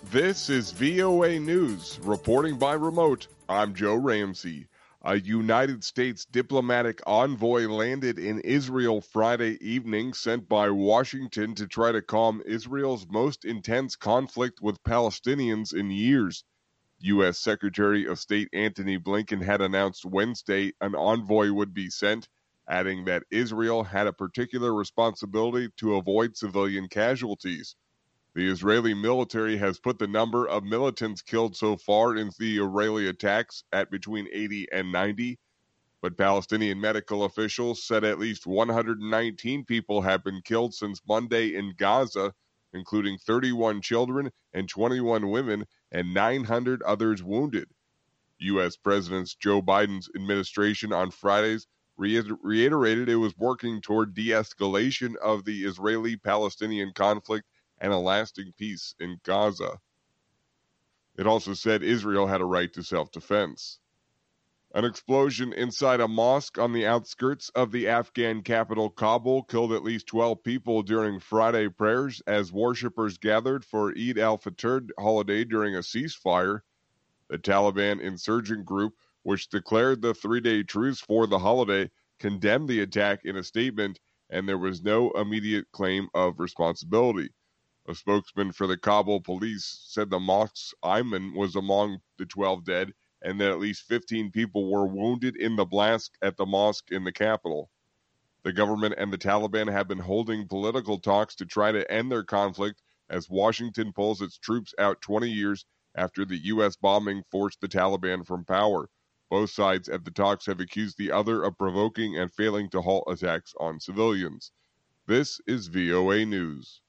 This is VOA News, reporting by remote. I'm Joe Ramsey. A United States diplomatic envoy landed in Israel Friday evening, sent by Washington to try to calm Israel's most intense conflict with Palestinians in years. U.S. Secretary of State Antony Blinken had announced Wednesday an envoy would be sent, adding that Israel had a particular responsibility to avoid civilian casualties. The Israeli military has put the number of militants killed so far in the Israeli attacks at between 80 and 90, but Palestinian medical officials said at least 119 people have been killed since Monday in Gaza, including 31 children and 21 women, and 900 others wounded. U.S. President Joe Biden's administration on Fridays reiterated it was working toward de-escalation of the Israeli-Palestinian conflict and a lasting peace in Gaza. It also said Israel had a right to self-defense. An explosion inside a mosque on the outskirts of the Afghan capital Kabul killed at least 12 people during Friday prayers as worshippers gathered for Eid al-Fitr holiday during a ceasefire. The Taliban insurgent group, which declared the three-day truce for the holiday, condemned the attack in a statement, and there was no immediate claim of responsibility. A spokesman for the Kabul police said the mosque's imam was among the 12 dead and that at least 15 people were wounded in the blast at the mosque in the capital. The government and the Taliban have been holding political talks to try to end their conflict as Washington pulls its troops out 20 years after the U.S. bombing forced the Taliban from power. Both sides at the talks have accused the other of provoking and failing to halt attacks on civilians. This is VOA News.